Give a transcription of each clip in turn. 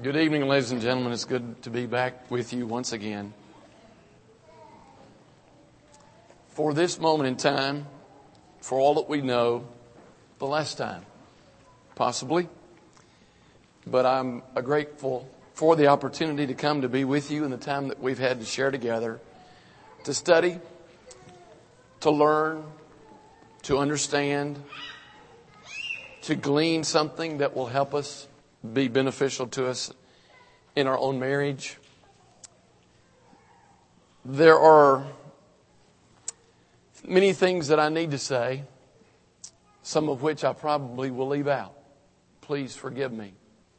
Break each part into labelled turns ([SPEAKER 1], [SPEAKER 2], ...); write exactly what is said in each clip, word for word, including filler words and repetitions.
[SPEAKER 1] Good evening, ladies and gentlemen. It's good to be back with you once again. For this moment in time, for all that we know, the last time, possibly. But I'm grateful for the opportunity to come to be with you in the time that we've had to share together, to study, to learn, to understand, to glean something that will help us be beneficial to us in our own marriage. There are many things that I need to say, some of which I probably will leave out. Please forgive me.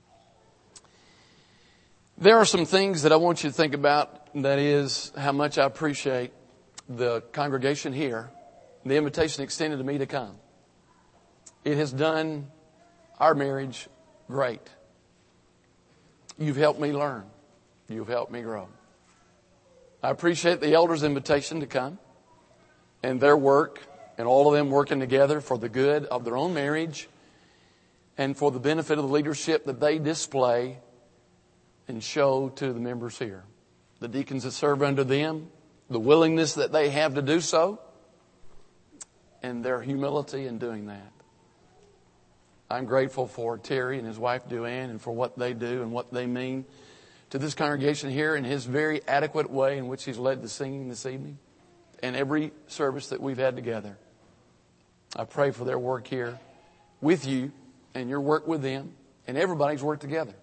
[SPEAKER 1] There are some things that I want you to think about, and that is how much I appreciate the congregation here, the invitation extended to me to come. It has done our marriage great. You've helped me learn. You've helped me grow. I appreciate the elders' invitation to come and their work and all of them working together for the good of their own marriage and for the benefit of the leadership that they display and show to the members here. The deacons that serve under them, the willingness that they have to do so, and their humility in doing that. I'm grateful for Terry and his wife, Duane, and for what they do and what they mean to this congregation here in his very adequate way in which he's led the singing this evening and every service that we've had together. I pray for their work here with you and your work with them and everybody's work together.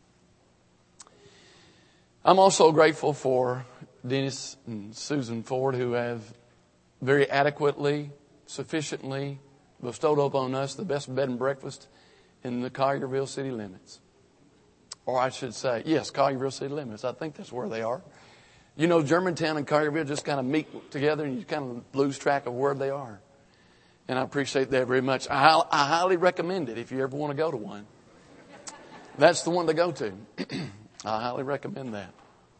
[SPEAKER 1] I'm also grateful for Dennis and Susan Ford, who have very adequately, sufficiently bestowed upon us the best bed and breakfast in the Collierville city limits. Or I should say, yes, Collierville city limits. I think that's where they are. You know, Germantown and Collierville just kind of meet together and you kind of lose track of where they are. And I appreciate that very much. I, I highly recommend it if you ever want to go to one. That's the one to go to. I highly recommend that.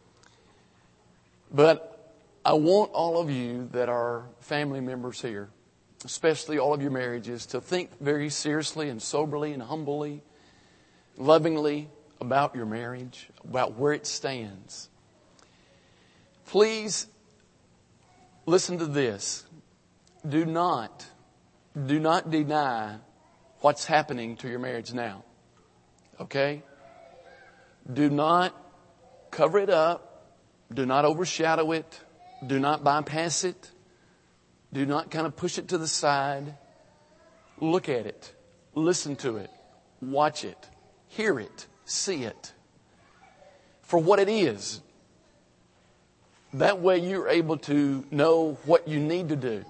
[SPEAKER 1] But I want all of you that are family members here, especially all of your marriages, to think very seriously and soberly and humbly, lovingly about your marriage, about where it stands. Please listen to this. Do not, do not deny what's happening to your marriage now. Okay? Do not cover it up. Do not overshadow it. Do not bypass it. Do not kind of push it to the side. Look at it. Listen to it. Watch it. Hear it. See it. For what it is. That way you're able to know what you need to do.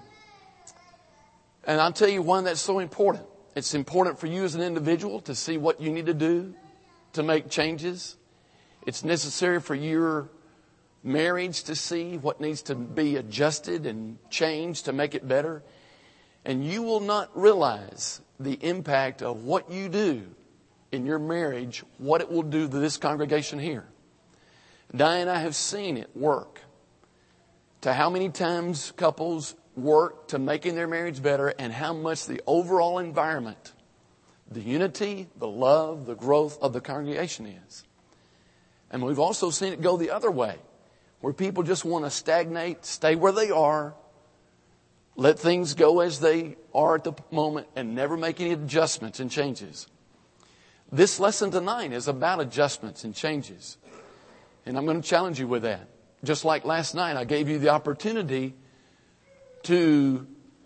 [SPEAKER 1] And I'll tell you why that's so important. It's important for you as an individual to see what you need to do to make changes. It's necessary for your marriage to see what needs to be adjusted and changed to make it better. And you will not realize the impact of what you do in your marriage, what it will do to this congregation here. Diane and I have seen it work. To how many times couples work to making their marriage better and how much the overall environment, the unity, the love, the growth of the congregation is. And we've also seen it go the other way, where people just want to stagnate, stay where they are, let things go as they are at the moment and never make any adjustments and changes. This lesson tonight is about adjustments and changes. And I'm going to challenge you with that. Just like last night, I gave you the opportunity to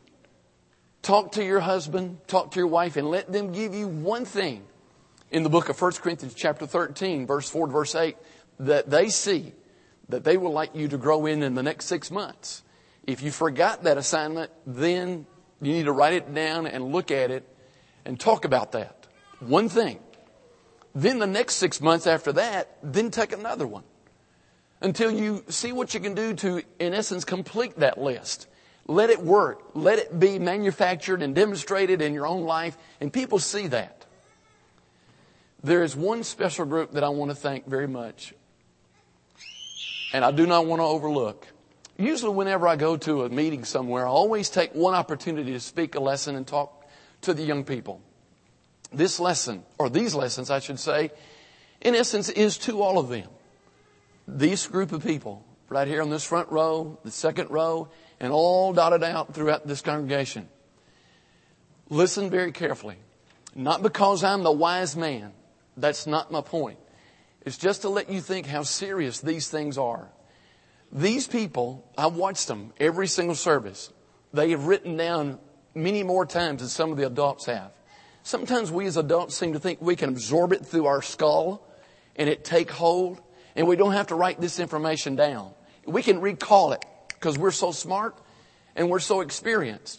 [SPEAKER 1] talk to your husband, talk to your wife, and let them give you one thing in the book of First Corinthians chapter thirteen, verse four to verse eight, that they see that they would like you to grow in in the next six months. If you forgot that assignment, then you need to write it down and look at it and talk about that. One thing. Then the next six months after that, then take another one. Until you see what you can do to, in essence, complete that list. Let it work. Let it be manufactured and demonstrated in your own life. And people see that. There is one special group that I want to thank very much. And I do not want to overlook. Usually whenever I go to a meeting somewhere, I always take one opportunity to speak a lesson and talk to the young people. This lesson, or these lessons I should say, in essence, is to all of them. This group of people, right here on this front row, the second row, and all dotted out throughout this congregation. Listen very carefully. Not because I'm the wise man. That's not my point. It's just to let you think how serious these things are. These people, I've watched them every single service. They have written down many more times than some of the adults have. Sometimes we as adults seem to think we can absorb it through our skull and it take hold, and we don't have to write this information down. We can recall it because we're so smart and we're so experienced.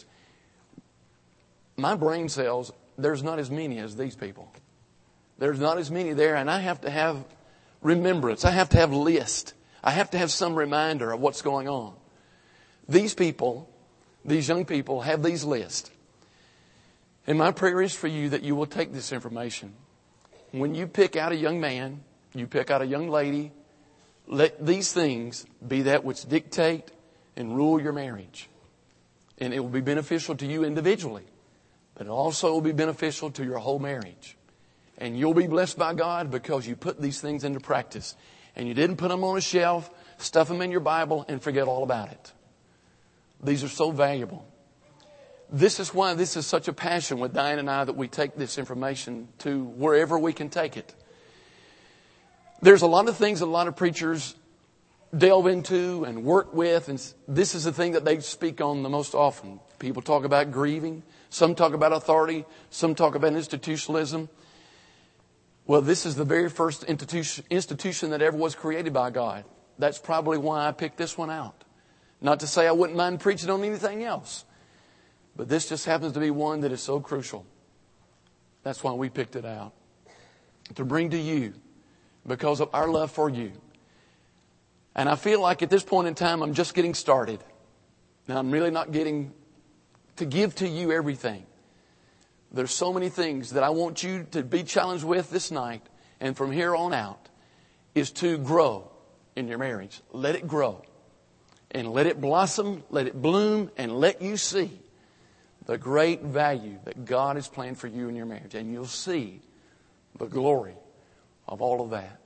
[SPEAKER 1] My brain cells, there's not as many as these people. There's not as many there, and I have to have remembrance. I have to have list. I have to have some reminder of what's going on. These people, these young people, have these lists. And my prayer is for you that you will take this information. When you pick out a young man, you pick out a young lady, let these things be that which dictate and rule your marriage. And it will be beneficial to you individually, but it also will be beneficial to your whole marriage. And you'll be blessed by God because you put these things into practice. And you didn't put them on a shelf, stuff them in your Bible, and forget all about it. These are so valuable. This is why this is such a passion with Diane and I, that we take this information to wherever we can take it. There's a lot of things that a lot of preachers delve into and work with, and this is the thing that they speak on the most often. People talk about grieving. Some talk about authority. Some talk about institutionalism. Well, this is the very first institution, institution that ever was created by God. That's probably why I picked this one out. Not to say I wouldn't mind preaching on anything else, but this just happens to be one that is so crucial. That's why we picked it out. To bring to you because of our love for you. And I feel like at this point in time, I'm just getting started. Now, I'm really not getting to give to you everything. There's so many things that I want you to be challenged with this night and from here on out is to grow in your marriage. Let it grow and let it blossom, let it bloom, and let you see the great value that God has planned for you in your marriage. And you'll see the glory of all of that.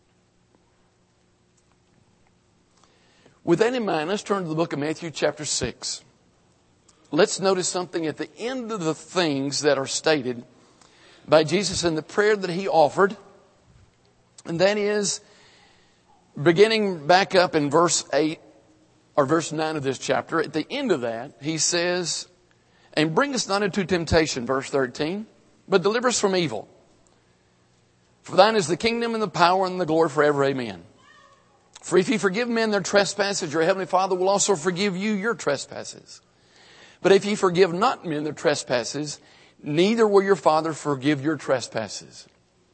[SPEAKER 1] With that in mind, let's turn to the book of Matthew chapter six. Let's notice something at the end of the things that are stated by Jesus in the prayer that He offered. And that is, beginning back up in verse eight or verse nine of this chapter, at the end of that, He says, and bring us not into temptation, verse thirteen, but deliver us from evil. For thine is the kingdom and the power and the glory forever. Amen. For if you forgive men their trespasses, your heavenly Father will also forgive you your trespasses. But if you forgive not men their trespasses, neither will your Father forgive your trespasses.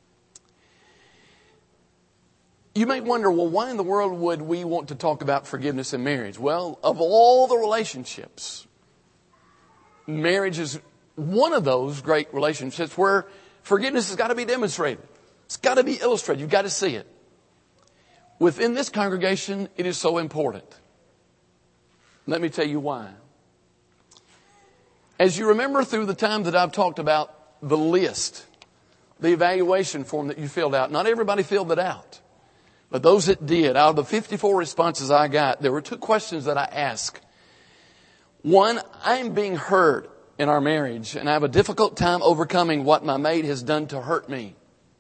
[SPEAKER 1] You may wonder, well, why in the world would we want to talk about forgiveness in marriage? Well, of all the relationships, marriage is one of those great relationships where forgiveness has got to be demonstrated. It's got to be illustrated. You've got to see it. Within this congregation, it is so important. Let me tell you why. As you remember through the time that I've talked about the list, the evaluation form that you filled out, not everybody filled it out. But those that did, out of the fifty-four responses I got, there were two questions that I asked. One, I'm being hurt in our marriage, and I have a difficult time overcoming what my mate has done to hurt me.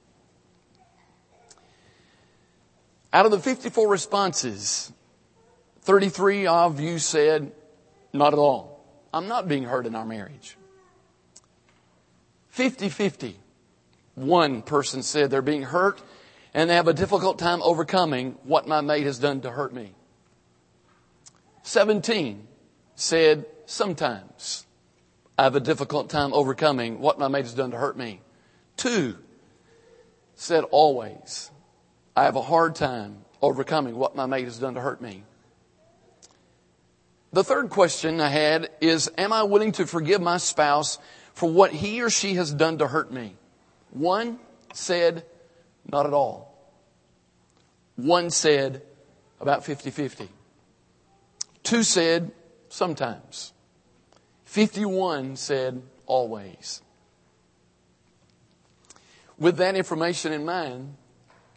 [SPEAKER 1] Out of the fifty-four responses, thirty-three of you said, not at all. I'm not being hurt in our marriage. fifty-fifty. One person said they're being hurt and they have a difficult time overcoming what my mate has done to hurt me. seventeen said sometimes I have a difficult time overcoming what my mate has done to hurt me. Two said always I have a hard time overcoming what my mate has done to hurt me. The third question I had is, am I willing to forgive my spouse for what he or she has done to hurt me? One said, not at all. One said, about fifty-fifty. Two said, sometimes. fifty-one said, always. With that information in mind,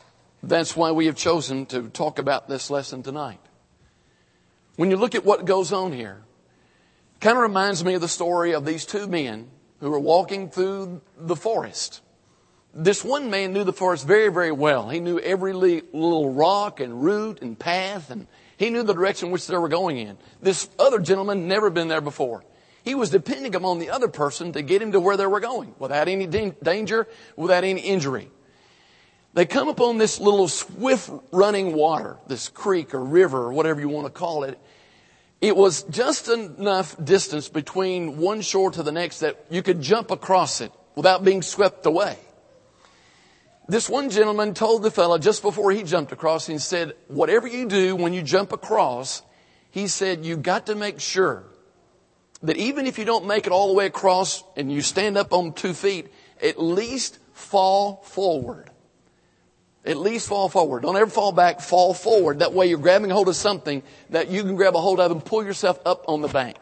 [SPEAKER 1] That's why we have chosen to talk about this lesson tonight. When you look at what goes on here, it kind of reminds me of the story of these two men who were walking through the forest. This one man knew the forest very, very well. He knew every little rock and root and path, and he knew the direction which they were going in. This other gentleman never been there before. He was depending upon the other person to get him to where they were going without any danger, without any injury. They come upon this little swift running water, this creek or river or whatever you want to call it. It was just enough distance between one shore to the next that you could jump across it without being swept away. This one gentleman told the fellow just before he jumped across, he said, whatever you do when you jump across, he said, you got to make sure that even if you don't make it all the way across and you stand up on two feet, at least fall forward. At least fall forward. Don't ever fall back, fall forward. That way you're grabbing hold of something that you can grab a hold of and pull yourself up on the bank.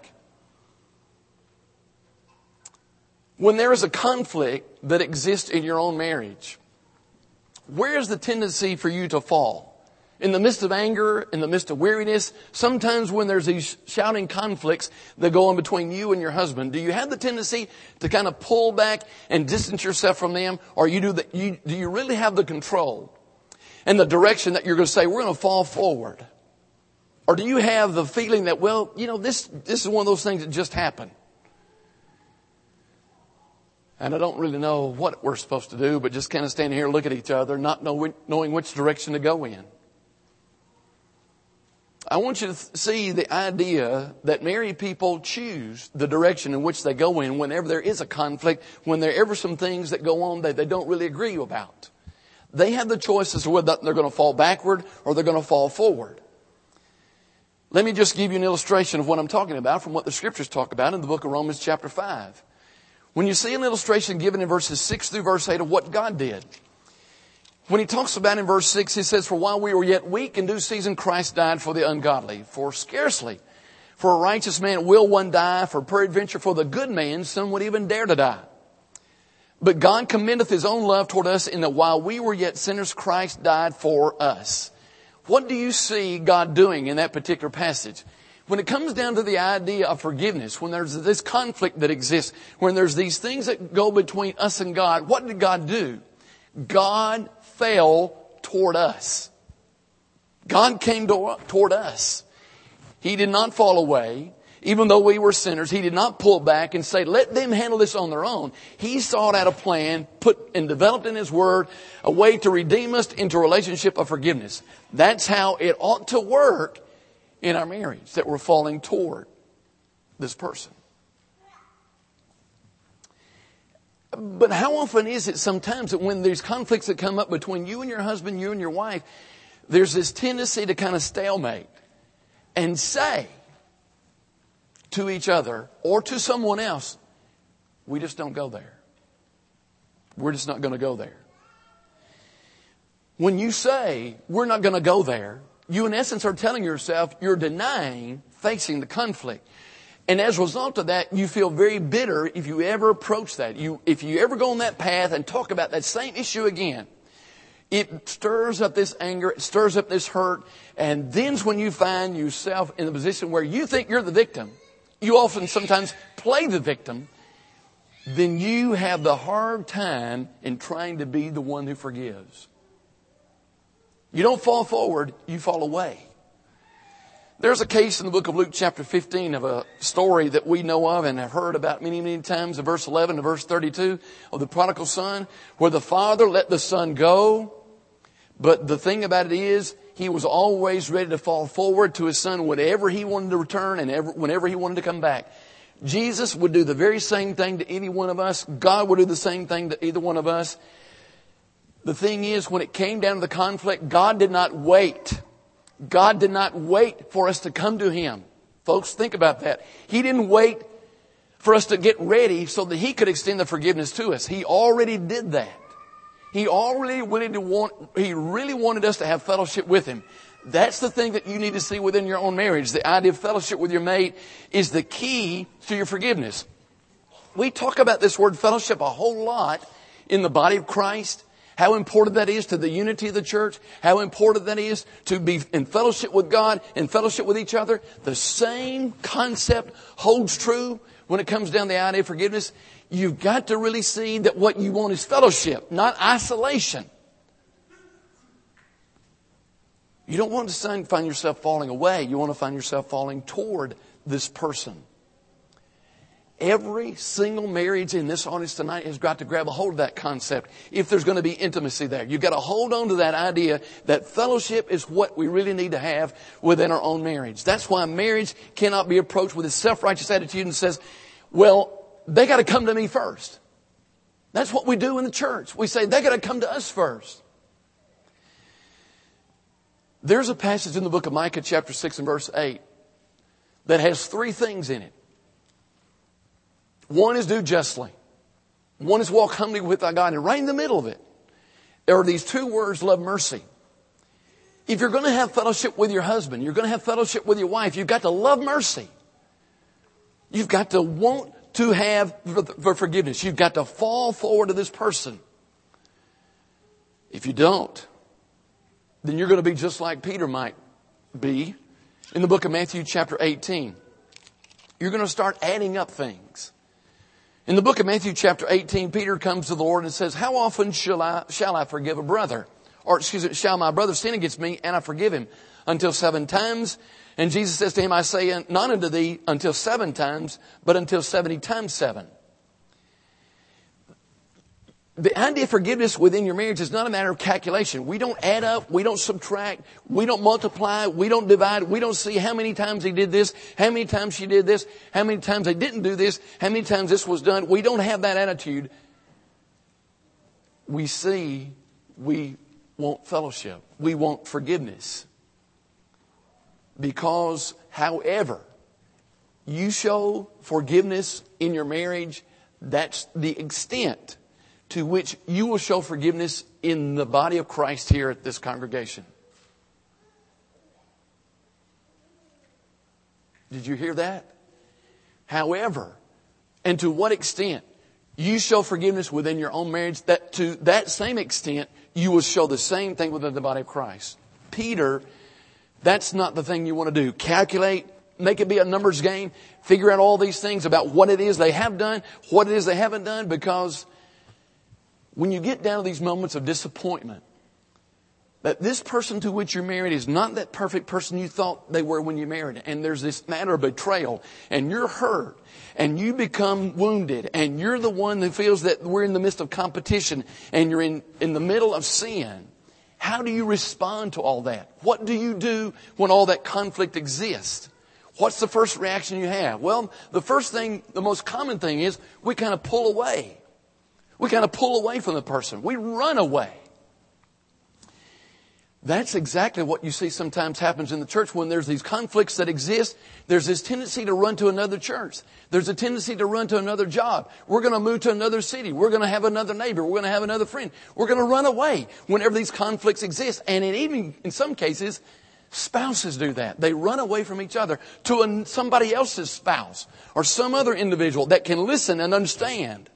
[SPEAKER 1] When there is a conflict that exists in your own marriage, where is the tendency for you to fall? In the midst of anger, in the midst of weariness, sometimes when there's these shouting conflicts that go on between you and your husband, do you have the tendency to kind of pull back and distance yourself from them? Or you do, the, you, do you really have the control and the direction that you're going to say, we're going to fall forward? Or do you have the feeling that, well, you know, this, this is one of those things that just happened? And I don't really know what we're supposed to do, but just kind of stand here and look at each other, not know, knowing which direction to go in. I want you to see the idea that married people choose the direction in which they go in whenever there is a conflict, when there are ever some things that go on that they don't really agree about. They have the choice as to whether they're going to fall backward or they're going to fall forward. Let me just give you an illustration of what I'm talking about from what the scriptures talk about in the book of Romans chapter five. When you see an illustration given in verses six through verse eight of what God did. When he talks about in verse six, he says, for while we were yet weak in due season, Christ died for the ungodly. For scarcely for a righteous man will one die, for peradventure for the good man some would even dare to die. But God commendeth his own love toward us in that while we were yet sinners, Christ died for us. What do you see God doing in that particular passage? When it comes down to the idea of forgiveness, when there's this conflict that exists, when there's these things that go between us and God, what did God do? God fell toward us. God came to, toward us. He did not fall away. Even though we were sinners, He did not pull back and say, let them handle this on their own. He sought out a plan, put and developed in His Word a way to redeem us into a relationship of forgiveness. That's how it ought to work in our marriage, that we're falling toward this person. But how often is it sometimes that when there's conflicts that come up between you and your husband, you and your wife, there's this tendency to kind of stalemate and say to each other or to someone else, we just don't go there. We're just not going to go there. When you say we're not going to go there, you in essence are telling yourself you're denying facing the conflict. And as a result of that, you feel very bitter if you ever approach that. You, if you ever go on that path and talk about that same issue again, it stirs up this anger, it stirs up this hurt, and then's when you find yourself in the position where you think you're the victim. You often sometimes play the victim. Then you have the hard time in trying to be the one who forgives. You don't fall forward, you fall away. There's a case in the book of Luke chapter fifteen of a story that we know of and have heard about many, many times, in verse eleven to verse thirty-two of the prodigal son, where the father let the son go. But the thing about it is, he was always ready to fall forward to his son whenever he wanted to return and ever, whenever he wanted to come back. Jesus would do the very same thing to any one of us. God would do the same thing to either one of us. The thing is, when it came down to the conflict, God did not wait. God did not wait for us to come to Him. Folks, think about that. He didn't wait for us to get ready so that He could extend the forgiveness to us. He already did that. He already wanted to want, He really wanted us to have fellowship with Him. That's the thing that you need to see within your own marriage. The idea of fellowship with your mate is the key to your forgiveness. We talk about this word fellowship a whole lot in the body of Christ. how important that is to the unity of the church, how important that is to be in fellowship with God, in fellowship with each other. The same concept holds true when it comes down to the idea of forgiveness. You've got to really see that what you want is fellowship, not isolation. You don't want to find yourself falling away. You want to find yourself falling toward this person. Every single marriage in this audience tonight has got to grab a hold of that concept if there's going to be intimacy there. You've got to hold on to that idea that fellowship is what we really need to have within our own marriage. That's why marriage cannot be approached with a self-righteous attitude and says, well, they got to come to me first. That's what we do in the church. We say they got to come to us first. There's a passage in the book of Micah chapter six and verse eight that has three things in it. One is do justly. One is walk humbly with thy God. And right in the middle of it, there are these two words, love mercy. If you're going to have fellowship with your husband, you're going to have fellowship with your wife, you've got to love mercy. You've got to want to have for forgiveness. You've got to fall forward to this person. If you don't, then you're going to be just like Peter might be in the book of Matthew chapter eighteen. You're going to start adding up things. In the book of Matthew chapter eighteen, Peter comes to the Lord and says, how often shall I, shall I forgive a brother? Or excuse me, shall my brother sin against me and I forgive him? Until seven times? And Jesus says to him, I say not unto thee until seven times, but until seventy times seven. The idea of forgiveness within your marriage is not a matter of calculation. We don't add up. We don't subtract. We don't multiply. We don't divide. We don't see how many times he did this, how many times she did this, how many times they didn't do this, how many times this was done. We don't have that attitude. We see we want fellowship. We want forgiveness. Because, however, you show forgiveness in your marriage, that's the extent to which you will show forgiveness in the body of Christ here at this congregation. Did you hear that? However, and to what extent you show forgiveness within your own marriage, that to that same extent, you will show the same thing within the body of Christ. Peter, that's not the thing you want to do. Calculate, make it be a numbers game, figure out all these things about what it is they have done, what it is they haven't done, because when you get down to these moments of disappointment, that this person to which you're married is not that perfect person you thought they were when you married. And there's this matter of betrayal, and you're hurt, and you become wounded, and you're the one that feels that we're in the midst of competition, and you're in, in the middle of sin. How do you respond to all that? What do you do when all that conflict exists? What's the first reaction you have? Well, the first thing, the most common thing is we kind of pull away. We kind of pull away from the person. We run away. That's exactly what you see sometimes happens in the church when there's these conflicts that exist. There's this tendency to run to another church. There's a tendency to run to another job. We're going to move to another city. We're going to have another neighbor. We're going to have another friend. We're going to run away whenever these conflicts exist. And in even in some cases, spouses do that. They run away from each other to a, somebody else's spouse or some other individual that can listen and understand.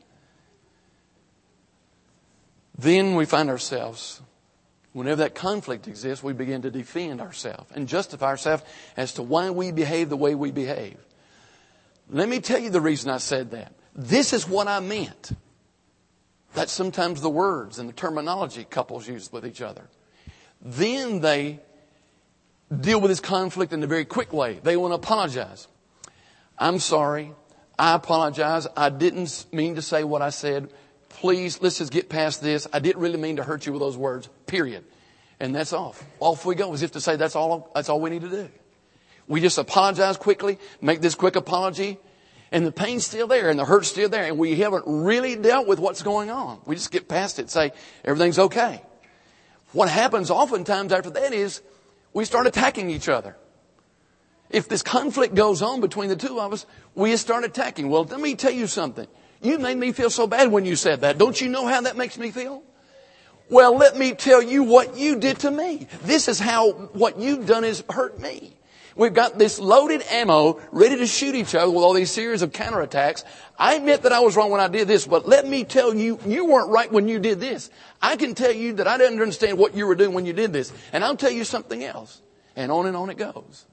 [SPEAKER 1] Then we find ourselves, whenever that conflict exists, we begin to defend ourselves and justify ourselves as to why we behave the way we behave. Let me tell you the reason I said that. This is what I meant. That's sometimes the words and the terminology couples use with each other. Then they deal with this conflict in a very quick way. They want to apologize. I'm sorry. I apologize. I didn't mean to say what I said. Please, let's just get past this. I didn't really mean to hurt you with those words, period. And that's off. Off we go, as if to say that's all, that's all we need to do. We just apologize quickly, make this quick apology, and the pain's still there and the hurt's still there, and we haven't really dealt with what's going on. We just get past it and say, everything's okay. What happens oftentimes after that is we start attacking each other. If this conflict goes on between the two of us, we start attacking. Well, let me tell you something. You made me feel so bad when you said that. Don't you know how that makes me feel? Well, let me tell you what you did to me. This is how what you've done has hurt me. We've got this loaded ammo ready to shoot each other with all these series of counterattacks. I admit that I was wrong when I did this, but let me tell you, you weren't right when you did this. I can tell you that I didn't understand what you were doing when you did this. And I'll tell you something else. And on and on it goes.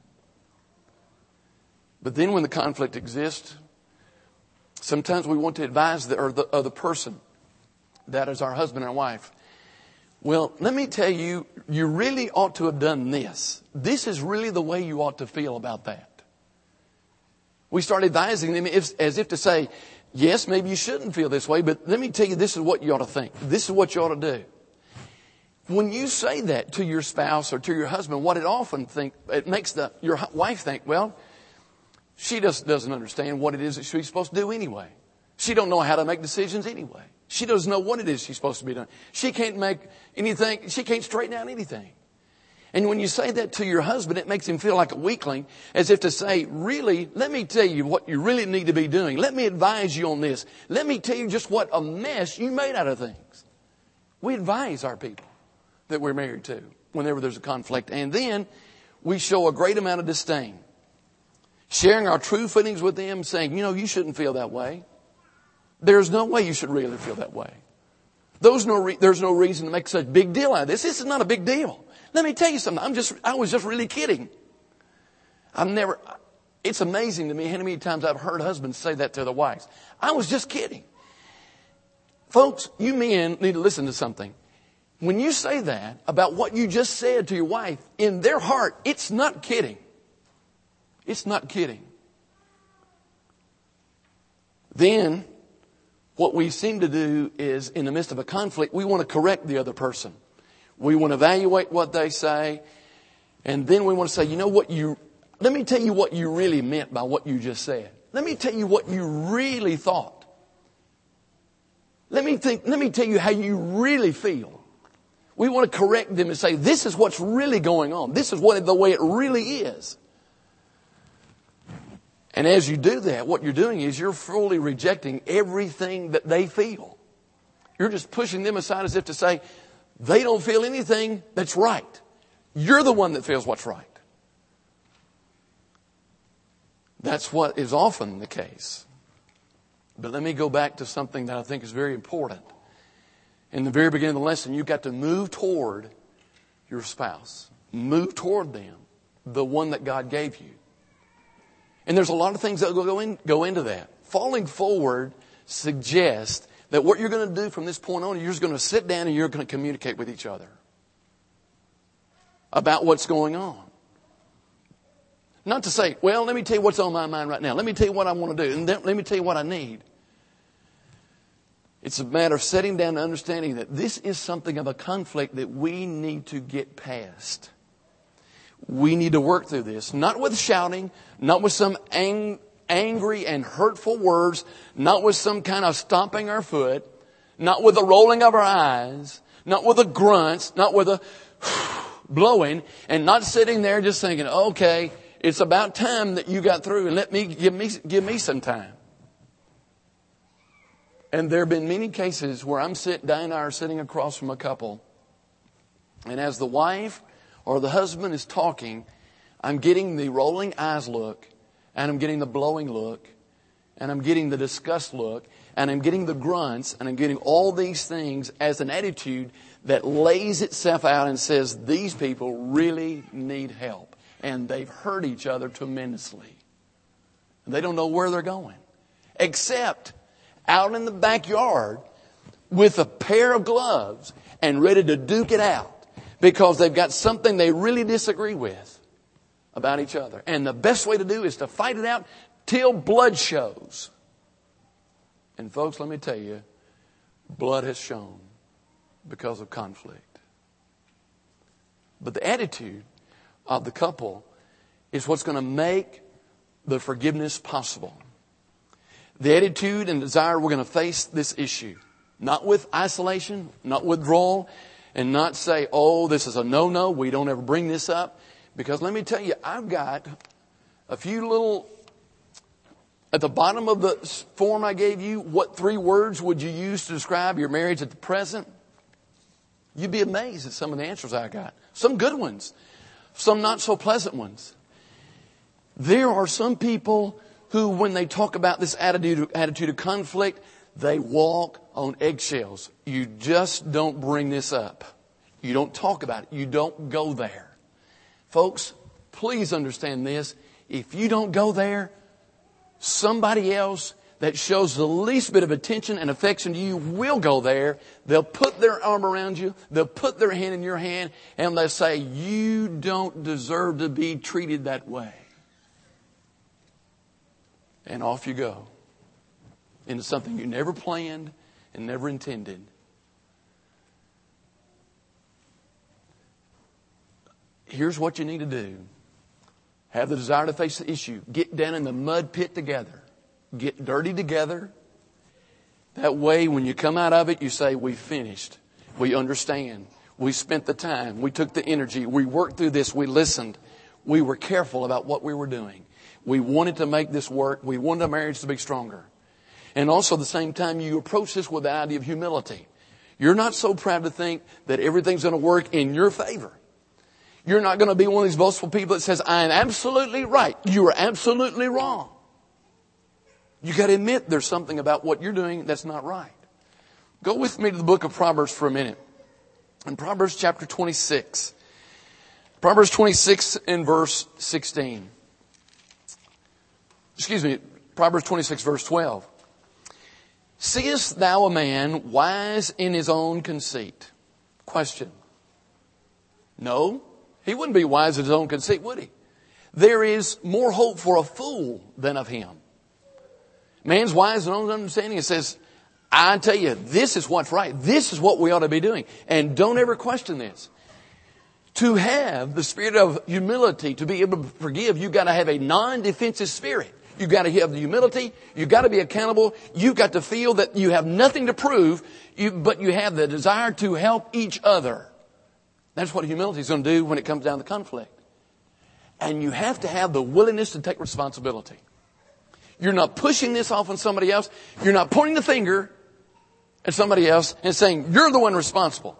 [SPEAKER 1] But then when the conflict exists, sometimes we want to advise the, or the other person, that is our husband and wife. Well, let me tell you, you really ought to have done this. This is really the way you ought to feel about that. We start advising them if, as if to say, yes, maybe you shouldn't feel this way, but let me tell you, this is what you ought to think. This is what you ought to do. When you say that to your spouse or to your husband, what it often think, it makes the, your wife think, well, she just doesn't understand what it is that she's supposed to do anyway. She don't know how to make decisions anyway. She doesn't know what it is she's supposed to be doing. She can't make anything, she can't straighten out anything. And when you say that to your husband, it makes him feel like a weakling, as if to say, really, let me tell you what you really need to be doing. Let me advise you on this. Let me tell you just what a mess you made out of things. We advise our people that we're married to whenever there's a conflict. And then we show a great amount of disdain. Sharing our true feelings with them, saying, you know, you shouldn't feel that way. There's no way you should really feel that way. There's no, re- there's no reason to make such a big deal out of this. This is not a big deal. Let me tell you something. I'm just, I was just really kidding. I've never, it's amazing to me how many times I've heard husbands say that to their wives. I was just kidding. Folks, you men need to listen to something. When you say that about what you just said to your wife, in their heart, it's not kidding. It's not kidding. Then, what we seem to do is, in the midst of a conflict, we want to correct the other person. We want to evaluate what they say. And then we want to say, you know what you, let me tell you what you really meant by what you just said. Let me tell you what you really thought. Let me think, let me tell you how you really feel. We want to correct them and say, this is what's really going on. This is what the way it really is. And as you do that, what you're doing is you're fully rejecting everything that they feel. You're just pushing them aside as if to say, they don't feel anything that's right. You're the one that feels what's right. That's what is often the case. But let me go back to something that I think is very important. In the very beginning of the lesson, you've got to move toward your spouse. Move toward them, the one that God gave you. And there's a lot of things that will go, in, go into that. Falling forward suggests that what you're going to do from this point on, you're just going to sit down and you're going to communicate with each other about what's going on. Not to say, well, let me tell you what's on my mind right now. Let me tell you what I want to do. And then, let me tell you what I need. It's a matter of sitting down and understanding that this is something of a conflict that we need to get past. We need to work through this, not with shouting, not with some ang- angry and hurtful words, not with some kind of stomping our foot, not with the rolling of our eyes, not with the grunts, not with a blowing, and not sitting there just thinking, okay, it's about time that you got through and let me give me give me some time. And there have been many cases where I'm sitting, Diane and I are sitting across from a couple, and as the wife or the husband is talking, I'm getting the rolling eyes look, and I'm getting the blowing look, and I'm getting the disgust look, and I'm getting the grunts, and I'm getting all these things as an attitude that lays itself out and says, these people really need help. And they've hurt each other tremendously. They don't know where they're going. Except out in the backyard with a pair of gloves and ready to duke it out. Because they've got something they really disagree with about each other. And the best way to do is to fight it out till blood shows. And folks, let me tell you, blood has shown because of conflict. But the attitude of the couple is what's going to make the forgiveness possible. The attitude and desire we're going to face this issue. Not with isolation, not withdrawal, and not say, oh, this is a no-no, we don't ever bring this up. Because let me tell you, I've got a few little, at the bottom of the form I gave you, what three words would you use to describe your marriage at the present? You'd be amazed at some of the answers I got. Some good ones, some not so pleasant ones. There are some people who, when they talk about this attitude, attitude of conflict, they walk on eggshells. You just don't bring this up. You don't talk about it. You don't go there. Folks, please understand this. If you don't go there, somebody else that shows the least bit of attention and affection to you will go there. They'll put their arm around you. They'll put their hand in your hand. And they'll say, you don't deserve to be treated that way. And off you go into something you never planned and never intended. Here's what you need to do. Have the desire to face the issue. Get down in the mud pit together. Get dirty together. That way, when you come out of it, you say, we finished. We understand. We spent the time. We took the energy. We worked through this. We listened. We were careful about what we were doing. We wanted to make this work. We wanted our marriage to be stronger. And also at the same time, you approach this with the idea of humility. You're not so proud to think that everything's going to work in your favor. You're not going to be one of these boastful people that says, I am absolutely right. You are absolutely wrong. You got to admit there's something about what you're doing that's not right. Go with me to the book of Proverbs for a minute. In Proverbs chapter twenty-six. Proverbs twenty-six and verse sixteen. Excuse me, Proverbs twenty-six verse twelve. Seest thou a man wise in his own conceit? Question. No, he wouldn't be wise in his own conceit, would he? There is more hope for a fool than of him. Man's wise in his own understanding. It says, I tell you, this is what's right. This is what we ought to be doing. And don't ever question this. To have the spirit of humility, to be able to forgive, you've got to have a non-defensive spirit. You've got to have the humility. You've got to be accountable. You've got to feel that you have nothing to prove, you, but you have the desire to help each other. That's what humility is going to do when it comes down to conflict. And you have to have the willingness to take responsibility. You're not pushing this off on somebody else. You're not pointing the finger at somebody else and saying, you're the one responsible.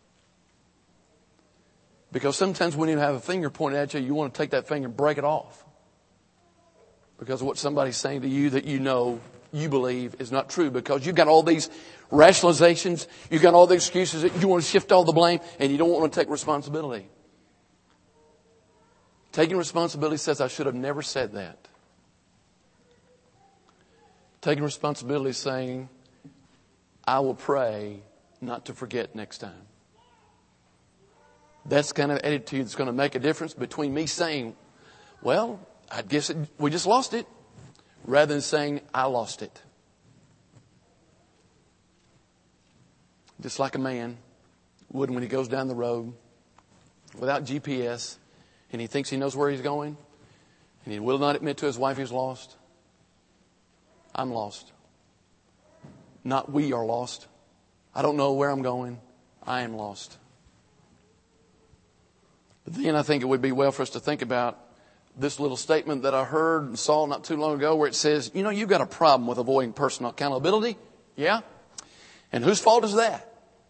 [SPEAKER 1] Because sometimes when you have a finger pointed at you, you want to take that finger and break it off. Because of what somebody's saying to you that you know, you believe is not true. Because you've got all these rationalizations, you've got all the excuses, that you want to shift all the blame, and you don't want to take responsibility. Taking responsibility says, I should have never said that. Taking responsibility is saying, I will pray not to forget next time. That's the kind of attitude that's going to make a difference between me saying, well, I guess it, we just lost it, rather than saying, I lost it. Just like a man would when he goes down the road without G P S and he thinks he knows where he's going and he will not admit to his wife he's lost. I'm lost. Not we are lost. I don't know where I'm going. I am lost. But then I think it would be well for us to think about this little statement that I heard and saw not too long ago where it says, you know, you've got a problem with avoiding personal accountability. Yeah? And whose fault is that?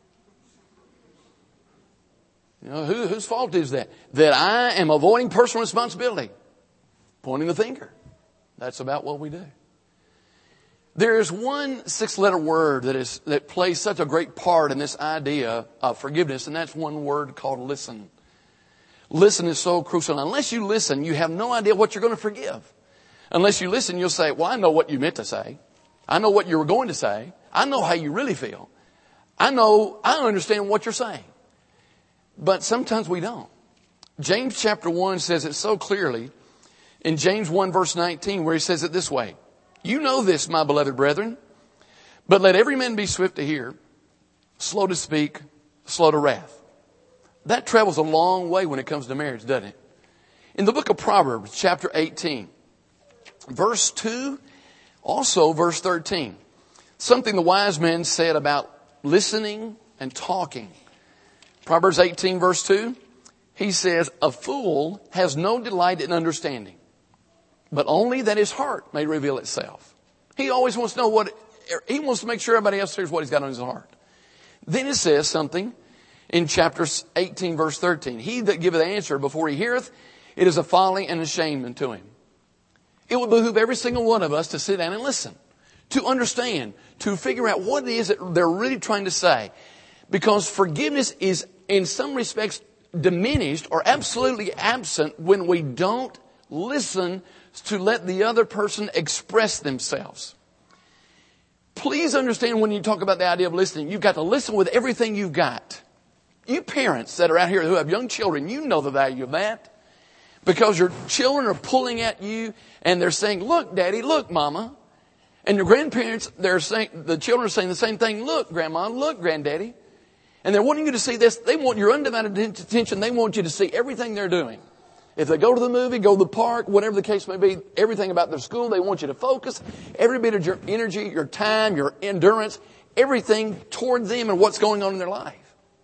[SPEAKER 1] You know, who, whose fault is that? That I am avoiding personal responsibility. Pointing the finger. That's about what we do. There is one six-letter word that is that plays such a great part in this idea of forgiveness, and that's one word called listen. Listen is so crucial. Unless you listen, you have no idea what you're going to forgive. Unless you listen, you'll say, well, I know what you meant to say. I know what you were going to say. I know how you really feel. I know, I understand what you're saying. But sometimes we don't. James chapter one says it so clearly in James one verse nineteen where he says it this way. You know this, my beloved brethren, but let every man be swift to hear, slow to speak, slow to wrath. That travels a long way when it comes to marriage, doesn't it? In the book of Proverbs, chapter eighteen, verse two, also verse thirteen, something the wise men said about listening and talking. Proverbs eighteen, verse two, he says, a fool has no delight in understanding, but only that his heart may reveal itself. He always wants to know what, he wants to make sure everybody else hears what he's got on his heart. Then it says something in chapter eighteen, verse thirteen. He that giveth answer before he heareth, it is a folly and a shame unto him. It would behoove every single one of us to sit down and listen, to understand, to figure out what it is that they're really trying to say. Because forgiveness is, in some respects, diminished or absolutely absent when we don't listen to let the other person express themselves. Please understand when you talk about the idea of listening, you've got to listen with everything you've got. You parents that are out here who have young children, you know the value of that. Because your children are pulling at you and they're saying, look, Daddy, look, Mama. And your grandparents, they're saying, the children are saying the same thing, look, Grandma, look, Granddaddy. And they're wanting you to see this. They want your undivided attention. They want you to see everything they're doing. If they go to the movie, go to the park, whatever the case may be, everything about their school, they want you to focus. Every bit of your energy, your time, your endurance, everything toward them and what's going on in their life.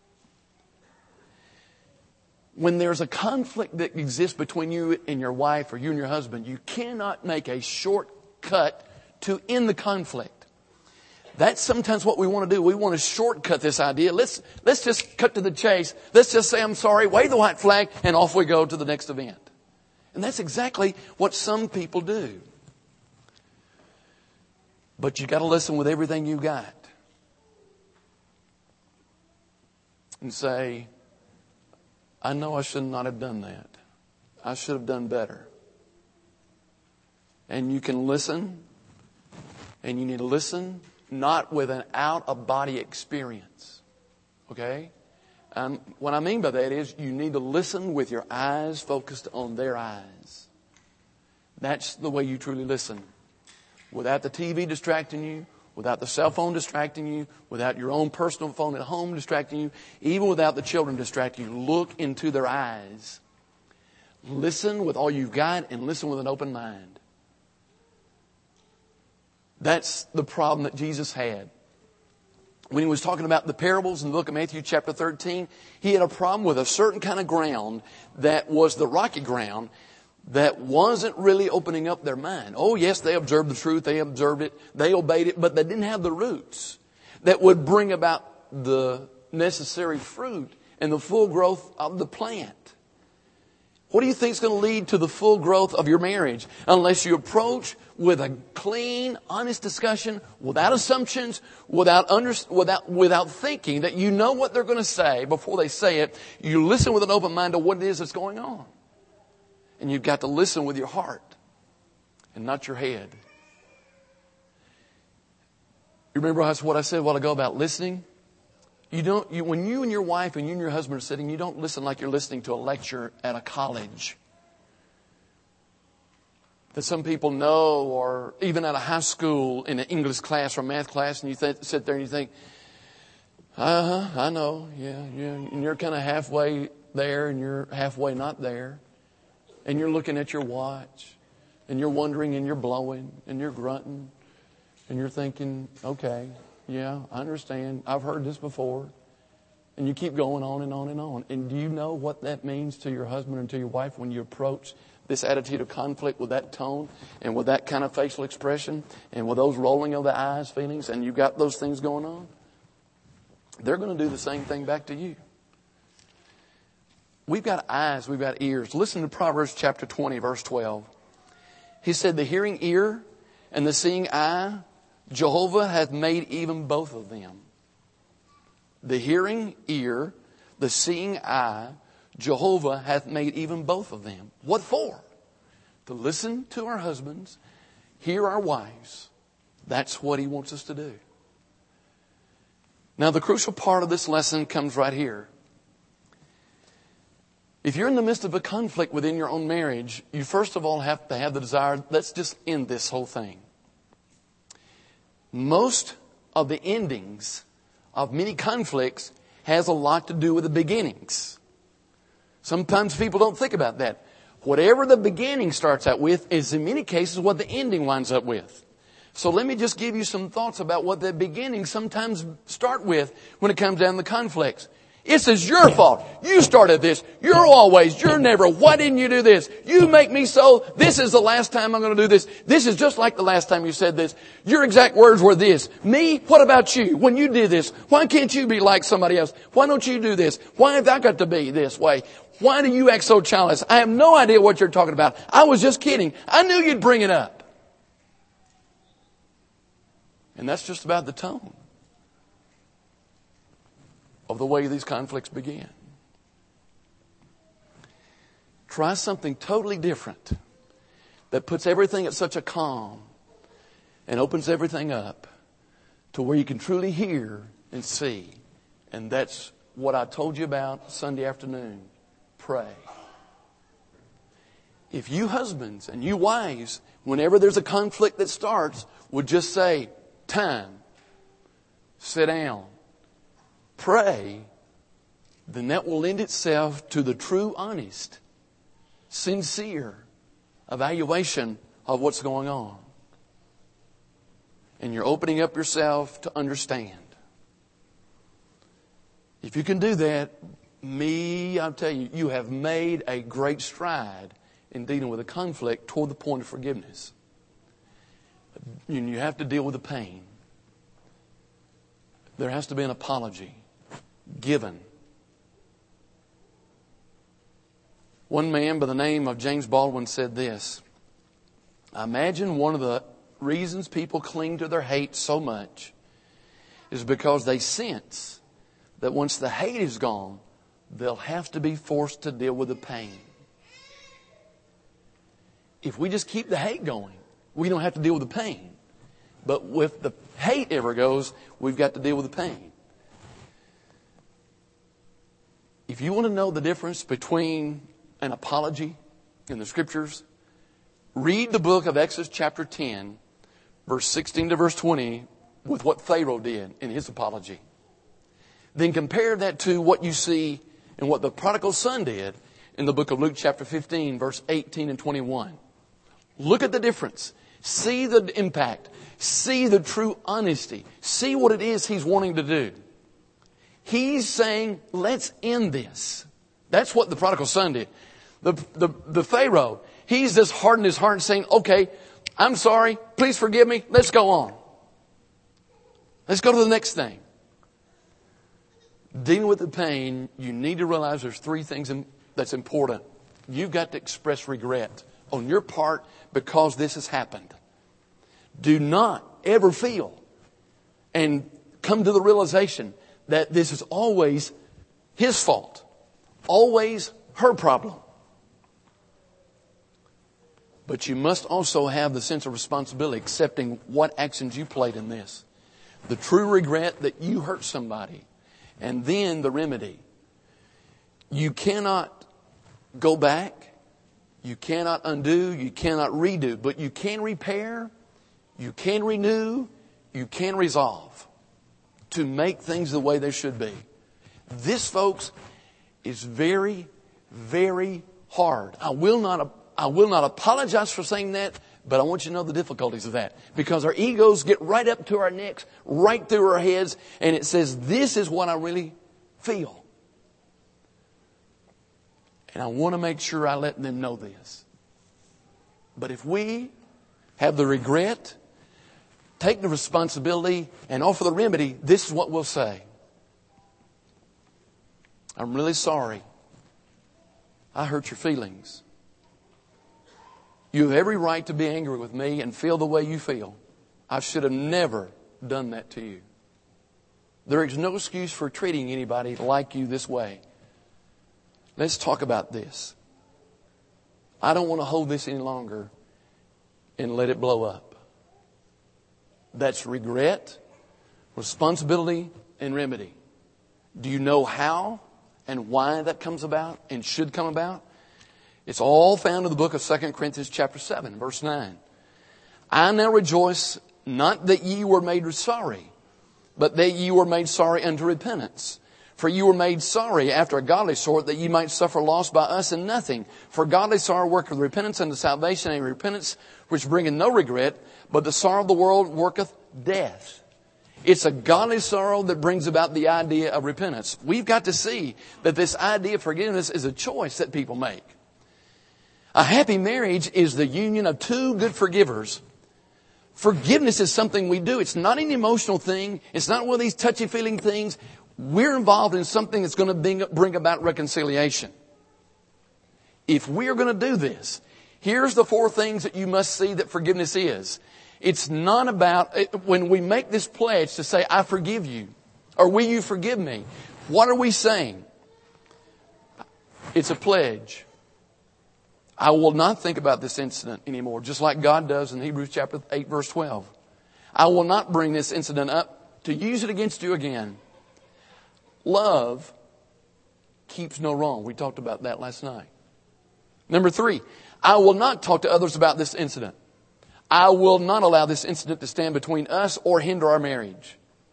[SPEAKER 1] When there's a conflict that exists between you and your wife or you and your husband, you cannot make a shortcut to end the conflict. That's sometimes what we want to do. We want to shortcut this idea. Let's, let's just cut to the chase. Let's just say, I'm sorry, wave the white flag, and off we go to the next event. And that's exactly what some people do. But you've got to listen with everything you've got. And say, I know I should not have done that. I should have done better. And you can listen, and you need to listen not with an out-of-body experience. Okay? Um, what I mean by that is you need to listen with your eyes focused on their eyes. That's the way you truly listen. Without the T V distracting you, without the cell phone distracting you, without your own personal phone at home distracting you, even without the children distracting you, look into their eyes. Listen with all you've got and listen with an open mind. That's the problem that Jesus had. When he was talking about the parables in the book of Matthew chapter thirteen, he had a problem with a certain kind of ground that was the rocky ground that wasn't really opening up their mind. Oh, yes, they observed the truth. They observed it. They obeyed it. But they didn't have the roots that would bring about the necessary fruit and the full growth of the plant. What do you think is going to lead to the full growth of your marriage? Unless you approach with a clean, honest discussion, without assumptions, without under, without without thinking that you know what they're going to say before they say it. You listen with an open mind to what it is that's going on. And you've got to listen with your heart and not your head. You remember what I said a while ago about listening? You don't, you, when you and your wife and you and your husband are sitting, you don't listen like you're listening to a lecture at a college that some people know, or even at a high school in an English class or math class, and you th- sit there and you think, uh-huh, I know, yeah, yeah, and you're kind of halfway there and you're halfway not there, and you're looking at your watch, and you're wondering, and you're blowing, and you're grunting, and you're thinking, okay, yeah, I understand. I've heard this before. And you keep going on and on and on. And do you know what that means to your husband and to your wife when you approach this attitude of conflict with that tone and with that kind of facial expression and with those rolling of the eyes feelings, and you've got those things going on? They're going to do the same thing back to you. We've got eyes, we've got ears. Listen to Proverbs chapter twenty, verse twelve. He said, the hearing ear and the seeing eye, Jehovah hath made even both of them. The hearing ear, the seeing eye, Jehovah hath made even both of them. What for? To listen to our husbands, hear our wives. That's what he wants us to do. Now, the crucial part of this lesson comes right here. If you're in the midst of a conflict within your own marriage, you first of all have to have the desire, let's just end this whole thing. Most of the endings of many conflicts has a lot to do with the beginnings. Sometimes people don't think about that. Whatever the beginning starts out with is in many cases what the ending winds up with. So let me just give you some thoughts about what the beginnings sometimes start with when it comes down to conflicts. This is your fault. You started this. You're always, you're never. Why didn't you do this? You make me so. This is the last time I'm going to do this. This is just like the last time you said this. Your exact words were this. Me? What about you? When you did this, why can't you be like somebody else? Why don't you do this? Why have I got to be this way? Why do you act so childish? I have no idea what you're talking about. I was just kidding. I knew you'd bring it up. And that's just about the tone of the way these conflicts began. Try something totally different that puts everything at such a calm and opens everything up to where you can truly hear and see. And that's what I told you about Sunday afternoon. Pray. If you husbands and you wives, whenever there's a conflict that starts, would just say, time, sit down, pray, then that will lend itself to the true, honest, sincere evaluation of what's going on. And you're opening up yourself to understand. If you can do that, me, I'll tell you, you have made a great stride in dealing with a conflict toward the point of forgiveness. And you have to deal with the pain. There has to be an apology given. One man by the name of James Baldwin said this. I imagine one of the reasons people cling to their hate so much is because they sense that once the hate is gone, they'll have to be forced to deal with the pain. If we just keep the hate going, we don't have to deal with the pain. But if the hate ever goes, we've got to deal with the pain. If you want to know the difference between an apology in the Scriptures, read the book of Exodus chapter ten, verse sixteen to verse twenty, with what Pharaoh did in his apology. Then compare that to what you see and what the prodigal son did in the book of Luke chapter fifteen, verse eighteen and twenty-one. Look at the difference. See the impact. See the true honesty. See what it is he's wanting to do. He's saying, let's end this. That's what the prodigal son did. The, the, the Pharaoh, he's just hardened his heart and saying, okay, I'm sorry. Please forgive me. Let's go on. Let's go to the next thing. Dealing with the pain, you need to realize there's three things that's important. You've got to express regret on your part because this has happened. Do not ever feel and come to the realization that this is always his fault, always her problem. But you must also have the sense of responsibility, accepting what actions you played in this. The true regret that you hurt somebody. And then the remedy. You cannot go back. You cannot undo. You cannot redo. But you can repair. You can renew. You can resolve to make things the way they should be. This, folks, is very, very hard. I will not, I will not apologize for saying that, but I want you to know the difficulties of that. Because our egos get right up to our necks, right through our heads, and it says, this is what I really feel. And I want to make sure I let them know this. But if we have the regret, take the responsibility, and offer the remedy, this is what we'll say. I'm really sorry. I hurt your feelings. You have every right to be angry with me and feel the way you feel. I should have never done that to you. There is no excuse for treating anybody like you this way. Let's talk about this. I don't want to hold this any longer and let it blow up. That's regret, responsibility, and remedy. Do you know how and why that comes about and should come about? It's all found in the book of Second Corinthians chapter seven, verse nine. I now rejoice not that ye were made sorry, but that ye were made sorry unto repentance. For you were made sorry after a godly sort, that ye might suffer loss by us in nothing. For godly sorrow worketh repentance unto salvation, and repentance which bringeth no regret, but the sorrow of the world worketh death. It's a godly sorrow that brings about the idea of repentance. We've got to see that this idea of forgiveness is a choice that people make. A happy marriage is the union of two good forgivers. Forgiveness is something we do. It's not an emotional thing. It's not one of these touchy-feeling things. We're involved in something that's going to bring, bring about reconciliation. If we're going to do this, here's the four things that you must see that forgiveness is. It's not about, when we make this pledge to say, I forgive you, or will you forgive me? What are we saying? It's a pledge. I will not think about this incident anymore, just like God does in Hebrews chapter eight, verse twelve. I will not bring this incident up to use it against you again. Love keeps no wrong. We talked about that last night. Number three, I will not talk to others about this incident. I will not allow this incident to stand between us or hinder our marriage.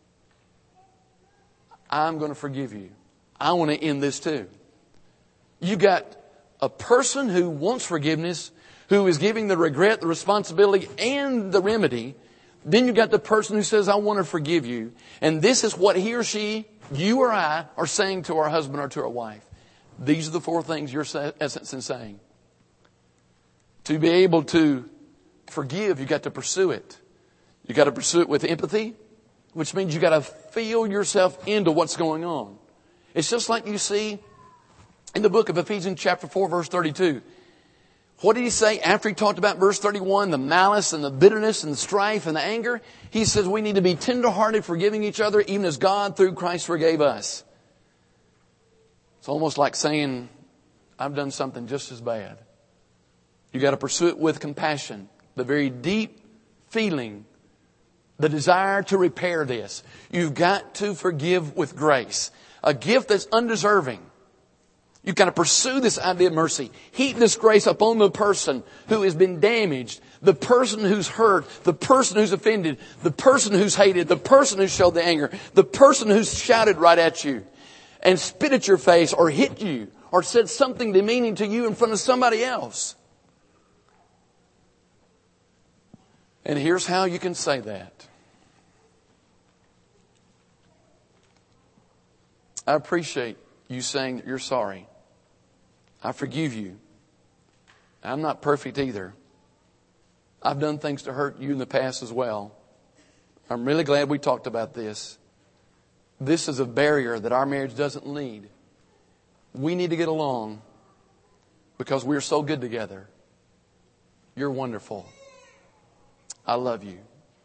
[SPEAKER 1] I'm going to forgive you. I want to end this too. You got a person who wants forgiveness, who is giving the regret, the responsibility, and the remedy. Then you got the person who says, I want to forgive you. And this is what he or she, you or I, are saying to our husband or to our wife. These are the four things you're essence in saying. To be able to forgive, you got to pursue it. You got to pursue it with empathy, which means you got to feel yourself into what's going on. It's just like you see in the book of Ephesians chapter four, verse thirty-two. What did he say after he talked about verse thirty-one, the malice and the bitterness and the strife and the anger? He says we need to be tenderhearted, forgiving each other, even as God through Christ forgave us. It's almost like saying, I've done something just as bad. You got to pursue it with compassion. The very deep feeling, the desire to repair this. You've got to forgive with grace. A gift that's undeserving. You've got to pursue this idea of mercy. Heap this grace upon the person who has been damaged, the person who's hurt, the person who's offended, the person who's hated, the person who showed the anger, the person who's shouted right at you and spit at your face or hit you or said something demeaning to you in front of somebody else. And here's how you can say that. I appreciate you saying that you're sorry. I forgive you. I'm not perfect either. I've done things to hurt you in the past as well. I'm really glad we talked about this. This is a barrier that our marriage doesn't need. We need to get along because we're so good together. You're wonderful. I love you.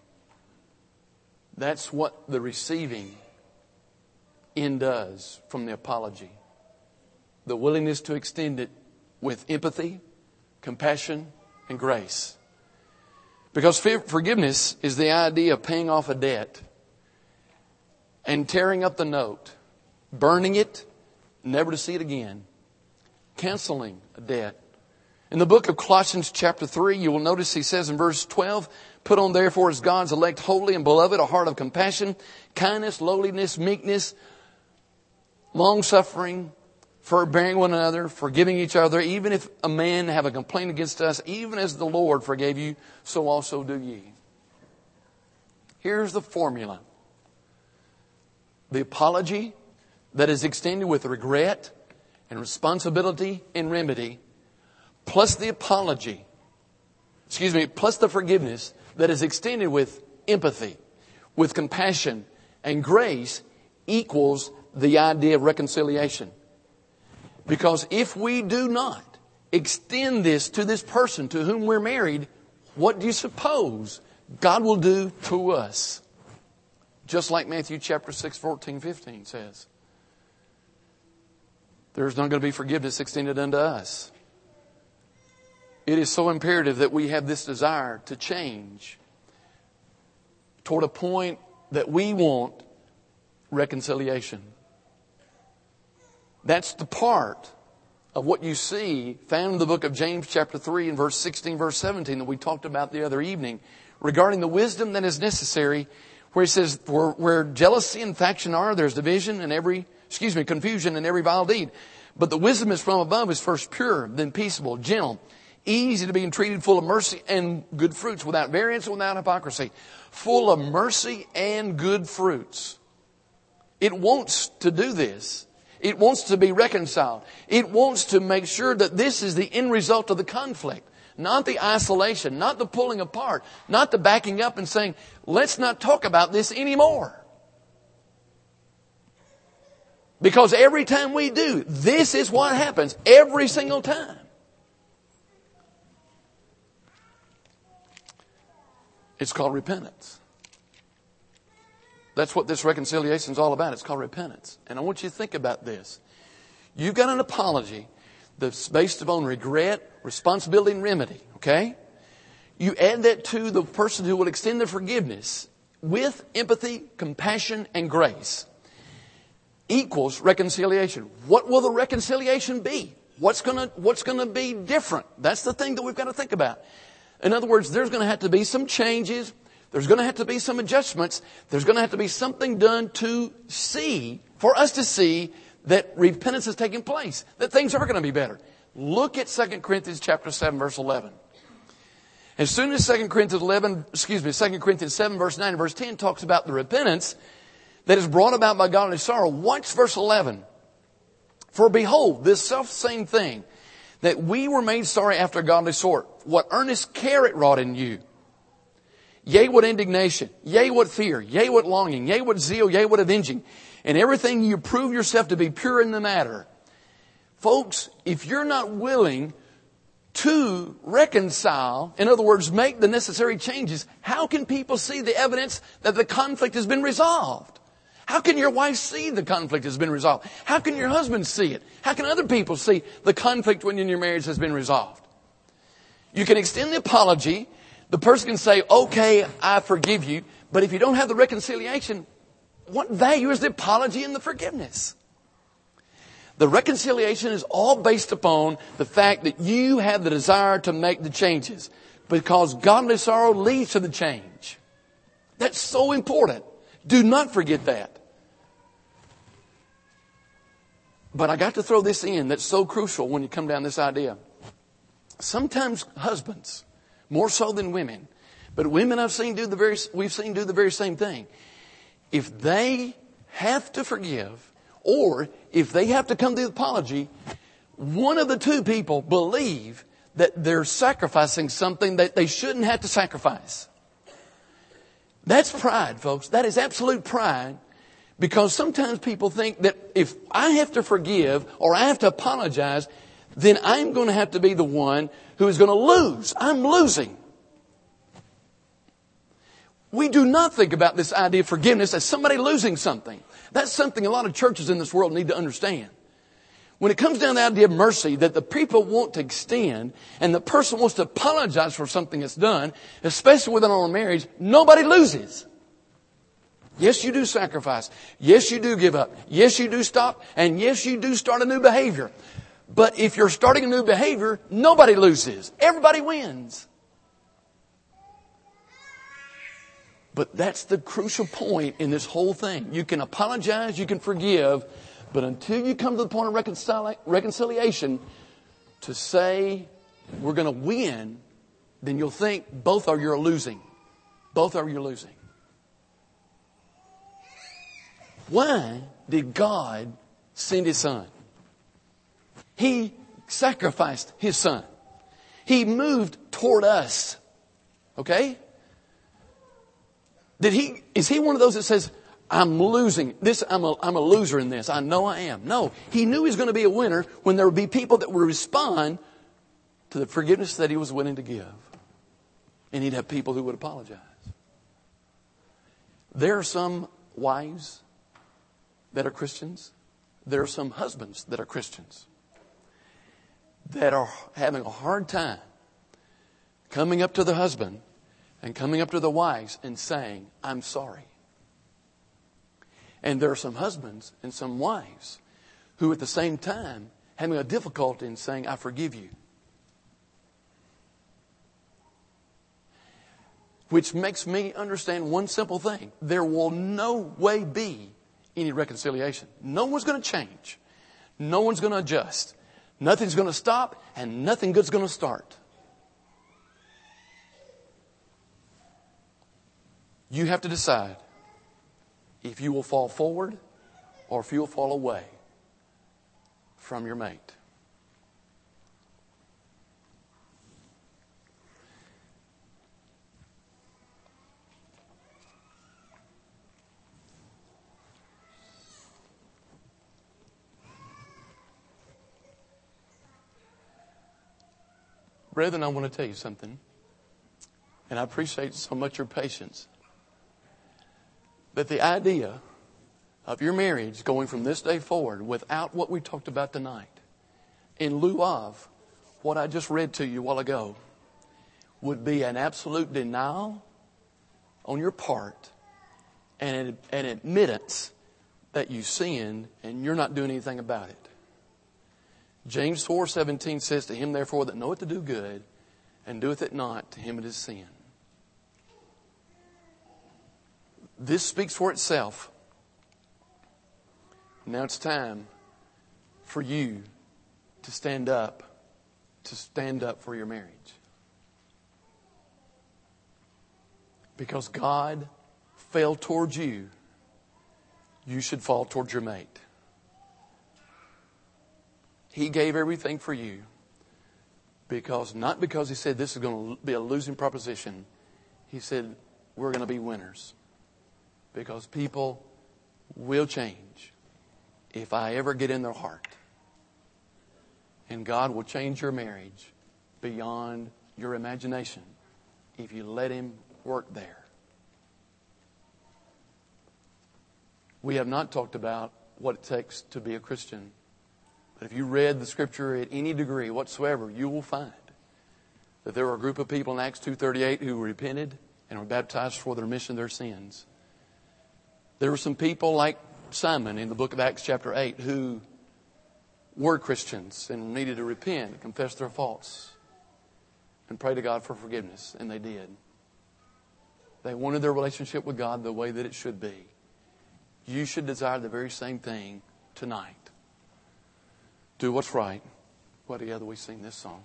[SPEAKER 1] That's what the receiving end does from the apology. The willingness to extend it with empathy, compassion, and grace. Because forgiveness is the idea of paying off a debt and tearing up the note, burning it, never to see it again, canceling a debt. In the book of Colossians chapter three, you will notice he says in verse twelve, put on therefore as God's elect holy and beloved a heart of compassion, kindness, lowliness, meekness, long-suffering, forbearing one another, forgiving each other, even if a man have a complaint against us, even as the Lord forgave you, so also do ye. Here's the formula. The apology that is extended with regret and responsibility and remedy, plus the apology, excuse me, plus the forgiveness that is extended with empathy, with compassion and grace equals the idea of reconciliation. Because if we do not extend this to this person to whom we're married, what do you suppose God will do to us? Just like Matthew chapter six, fourteen, fifteen says. There's not going to be forgiveness extended unto us. It is so imperative that we have this desire to change toward a point that we want reconciliation. That's the part of what you see found in the book of James chapter three and verse sixteen, verse seventeen that we talked about the other evening regarding the wisdom that is necessary, where he says, where, where jealousy and faction are, there's division and every, excuse me, confusion and every vile deed. But the wisdom is from above is first pure, then peaceable, gentle, easy to be entreated, full of mercy and good fruits, without variance and without hypocrisy. Full of mercy and good fruits. It wants to do this. It wants to be reconciled. It wants to make sure that this is the end result of the conflict. Not the isolation, not the pulling apart, not the backing up and saying, let's not talk about this anymore. Because every time we do, this is what happens every single time. It's called repentance. That's what this reconciliation is all about. It's called repentance. And I want you to think about this. You've got an apology that's based upon regret, responsibility, and remedy. Okay? You add that to the person who will extend the forgiveness with empathy, compassion, and grace. Equals reconciliation. What will the reconciliation be? What's gonna, what's gonna be different? That's the thing that we've got to think about. In other words, there's going to have to be some changes. There's going to have to be some adjustments. There's going to have to be something done to see, for us to see that repentance is taking place, that things are going to be better. Look at Second Corinthians chapter seven, verse eleven. As soon as Second Corinthians eleven, excuse me, Second Corinthians seven, verse nine and verse ten talks about the repentance that is brought about by godly sorrow, watch verse eleven. For behold, this self-same thing, that we were made sorry after a godly sort, what earnest care it wrought in you. Yea, what indignation, yea, what fear, yea, what longing, yea, what zeal, yea, what avenging. And everything you prove yourself to be pure in the matter. Folks, if you're not willing to reconcile, in other words, make the necessary changes, how can people see the evidence that the conflict has been resolved? How can your wife see the conflict has been resolved? How can your husband see it? How can other people see the conflict when in your marriage has been resolved? You can extend the apology. The person can say, okay, I forgive you. But if you don't have the reconciliation, what value is the apology and the forgiveness? The reconciliation is all based upon the fact that you have the desire to make the changes. Because godly sorrow leads to the change. That's so important. Do not forget that. But I got to throw this in that's so crucial when you come down this idea. Sometimes husbands, more so than women, but women I've seen do the very, we've seen do the very same thing. If they have to forgive, or if they have to come to the apology, one of the two people believe that they're sacrificing something that they shouldn't have to sacrifice. That's pride, folks. That is absolute pride. Because sometimes people think that if I have to forgive or I have to apologize, then I'm going to have to be the one who is going to lose. I'm losing. We do not think about this idea of forgiveness as somebody losing something. That's something a lot of churches in this world need to understand. When it comes down to the idea of mercy that the people want to extend and the person wants to apologize for something that's done, especially within our marriage, nobody loses. Yes, you do sacrifice. Yes, you do give up. Yes, you do stop. And yes, you do start a new behavior. But if you're starting a new behavior, nobody loses. Everybody wins. But that's the crucial point in this whole thing. You can apologize, you can forgive, but until you come to the point of reconcili- reconciliation, to say we're going to win, then you'll think both are you're losing. Both are you're losing. Why did God send His Son? He sacrificed His Son. He moved toward us. Okay? Did he, is He one of those that says, I'm losing this, I'm a, I'm a loser in this. I know I am. No. He knew He was going to be a winner when there would be people that would respond to the forgiveness that He was willing to give. And He'd have people who would apologize. There are some wives that are Christians. There are some husbands that are Christians that are having a hard time coming up to the husband and coming up to the wives and saying, I'm sorry. And there are some husbands and some wives who at the same time having a difficulty in saying, I forgive you. Which makes me understand one simple thing. There will no way be any reconciliation. No one's going to change. No one's going to adjust. Nothing's going to stop and nothing good's going to start You have to decide if you will fall forward or if you will fall away from your mate. Brethren, I want to tell you something. And I appreciate so much your patience. But the idea of your marriage going from this day forward without what we talked about tonight, in lieu of what I just read to you a while ago, would be an absolute denial on your part and an admittance that you sinned and you're not doing anything about it. James four seventeen says, to him therefore that knoweth to do good and doeth it not, to him it is sin. This speaks for itself. Now it's time for you to stand up, to stand up for your marriage. Because God fell towards you, you should fall towards your mate. He gave everything for you because, not because he said this is going to be a losing proposition. He said we're going to be winners. Because people will change if I ever get in their heart. And God will change your marriage beyond your imagination if you let Him work there. We have not talked about what it takes to be a Christian. But if you read the Scripture at any degree whatsoever, you will find that there were a group of people in Acts two thirty-eight who repented and were baptized for the remission of their sins. There were some people like Simon in the book of Acts chapter eight who were Christians and needed to repent, confess their faults, and pray to God for forgiveness. And they did. They wanted their relationship with God the way that it should be. You should desire the very same thing tonight. Do what's right. What together we sing this song.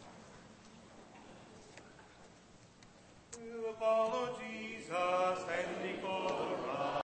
[SPEAKER 2] We'll follow Jesus and